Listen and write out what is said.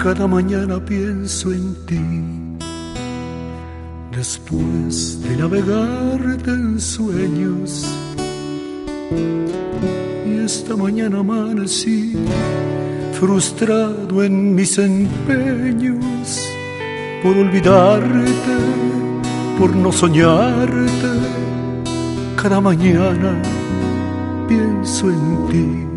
Cada mañana pienso en ti. Después de navegarte en sueños, y esta mañana amanecí frustrado en mis empeños por olvidarte, por no soñarte. Cada mañana pienso en ti.